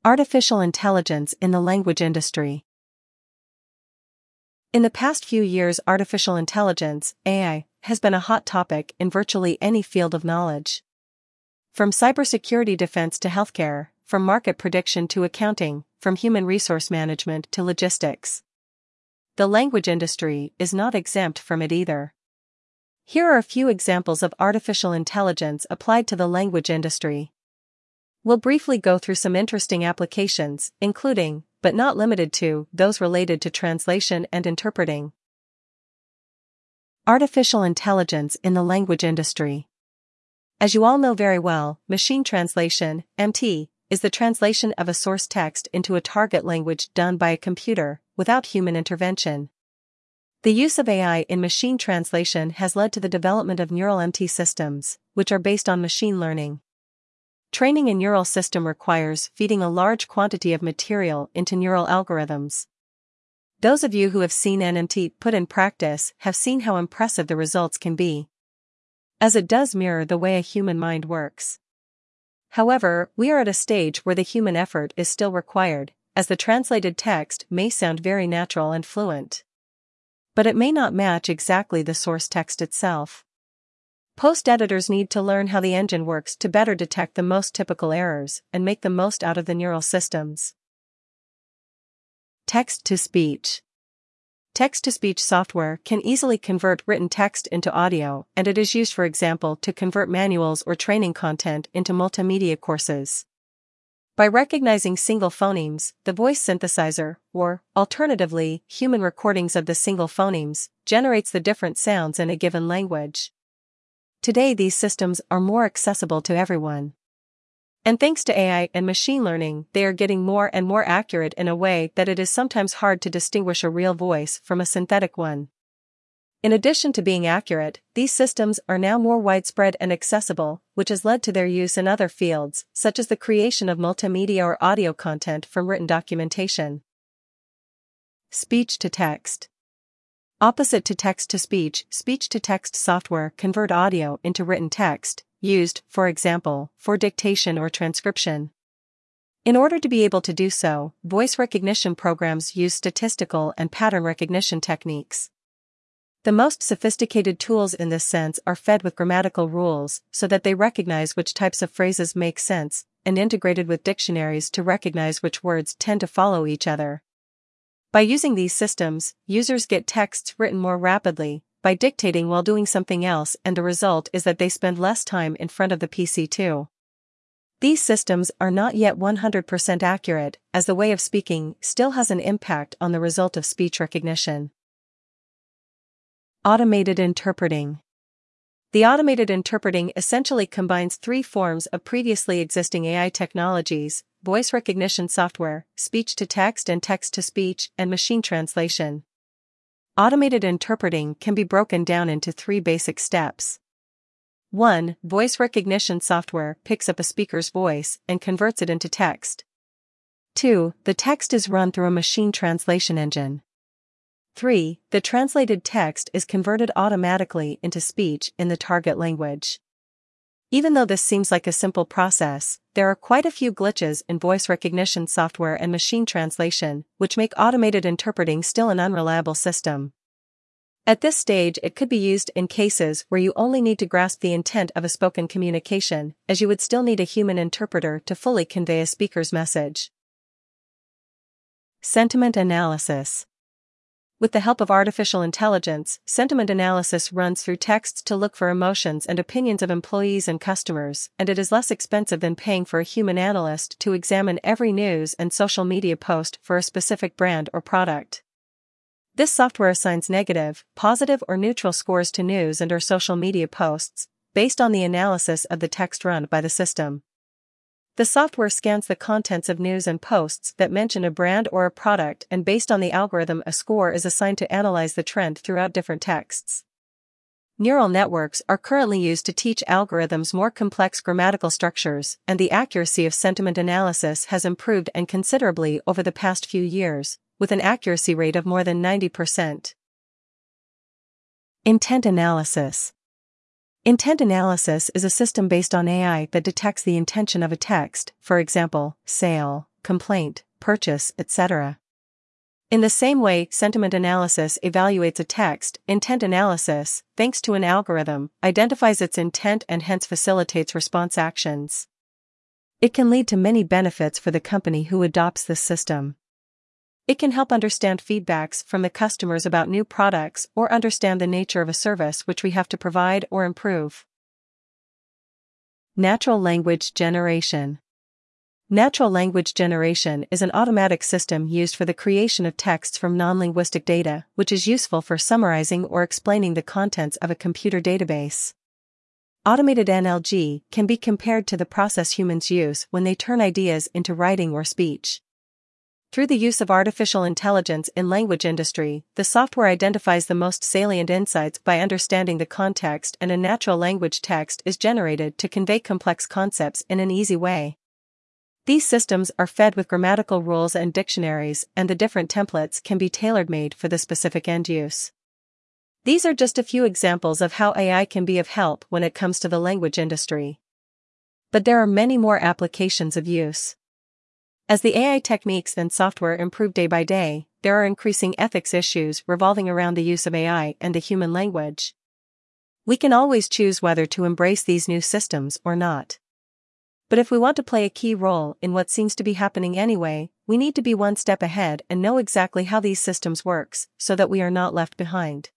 Artificial intelligence in the language industry. In the past few years, artificial intelligence, AI, has been a hot topic in virtually any field of knowledge. From cybersecurity defense to healthcare, from market prediction to accounting, from human resource management to logistics. The language industry is not exempt from it either. Here are a few examples of artificial intelligence applied to the language industry. We'll briefly go through some interesting applications, including, but not limited to, those related to translation and interpreting. Artificial intelligence in the language industry. As you all know very well, machine translation, MT, is the translation of a source text into a target language done by a computer, without human intervention. The use of AI in machine translation has led to the development of neural MT systems, which are based on machine learning. Training a neural system requires feeding a large quantity of material into neural algorithms. Those of you who have seen NMT put in practice have seen how impressive the results can be, as it does mirror the way a human mind works. However, we are at a stage where the human effort is still required, as the translated text may sound very natural and fluent, but it may not match exactly the source text itself. Post-editors need to learn how the engine works to better detect the most typical errors and make the most out of the neural systems. Text-to-speech. Text-to-speech software can easily convert written text into audio, and it is used, for example, to convert manuals or training content into multimedia courses. By recognizing single phonemes, the voice synthesizer, or, alternatively, human recordings of the single phonemes, generates the different sounds in a given language. Today these systems are more accessible to everyone. And thanks to AI and machine learning, they are getting more and more accurate in a way that it is sometimes hard to distinguish a real voice from a synthetic one. In addition to being accurate, these systems are now more widespread and accessible, which has led to their use in other fields, such as the creation of multimedia or audio content from written documentation. Speech-to-text. Opposite to text-to-speech, speech-to-text software convert audio into written text, used, for example, for dictation or transcription. In order to be able to do so, voice recognition programs use statistical and pattern recognition techniques. The most sophisticated tools in this sense are fed with grammatical rules so that they recognize which types of phrases make sense, and integrated with dictionaries to recognize which words tend to follow each other. By using these systems, users get texts written more rapidly, by dictating while doing something else, and the result is that they spend less time in front of the PC too. These systems are not yet 100% accurate, as the way of speaking still has an impact on the result of speech recognition. Automated interpreting. The automated interpreting essentially combines three forms of previously existing AI technologies: voice recognition software, speech-to-text and text-to-speech, and machine translation. Automated interpreting can be broken down into three basic steps. 1. Voice recognition software picks up a speaker's voice and converts it into text. 2. The text is run through a machine translation engine. 3. The translated text is converted automatically into speech in the target language. Even though this seems like a simple process, there are quite a few glitches in voice recognition software and machine translation, which make automated interpreting still an unreliable system. At this stage, it could be used in cases where you only need to grasp the intent of a spoken communication, as you would still need a human interpreter to fully convey a speaker's message. Sentiment analysis. With the help of artificial intelligence, sentiment analysis runs through texts to look for emotions and opinions of employees and customers, and it is less expensive than paying for a human analyst to examine every news and social media post for a specific brand or product. This software assigns negative, positive, or neutral scores to news and/or social media posts, based on the analysis of the text run by the system. The software scans the contents of news and posts that mention a brand or a product, and based on the algorithm, a score is assigned to analyze the trend throughout different texts. Neural networks are currently used to teach algorithms more complex grammatical structures, and the accuracy of sentiment analysis has improved and considerably over the past few years, with an accuracy rate of more than 90%. Intent analysis. Intent analysis is a system based on AI that detects the intention of a text, for example, sale, complaint, purchase, etc. In the same way, sentiment analysis evaluates a text, intent analysis, thanks to an algorithm, identifies its intent and hence facilitates response actions. It can lead to many benefits for the company who adopts this system. It can help understand feedbacks from the customers about new products or understand the nature of a service which we have to provide or improve. Natural language generation. Natural language generation is an automatic system used for the creation of texts from non-linguistic data, which is useful for summarizing or explaining the contents of a computer database. Automated NLG can be compared to the process humans use when they turn ideas into writing or speech. Through the use of artificial intelligence in language industry, the software identifies the most salient insights by understanding the context, and a natural language text is generated to convey complex concepts in an easy way. These systems are fed with grammatical rules and dictionaries, and the different templates can be tailor-made for the specific end use. These are just a few examples of how AI can be of help when it comes to the language industry. But there are many more applications of use. As the AI techniques and software improve day by day, there are increasing ethics issues revolving around the use of AI and the human language. We can always choose whether to embrace these new systems or not. But if we want to play a key role in what seems to be happening anyway, we need to be one step ahead and know exactly how these systems works, so that we are not left behind.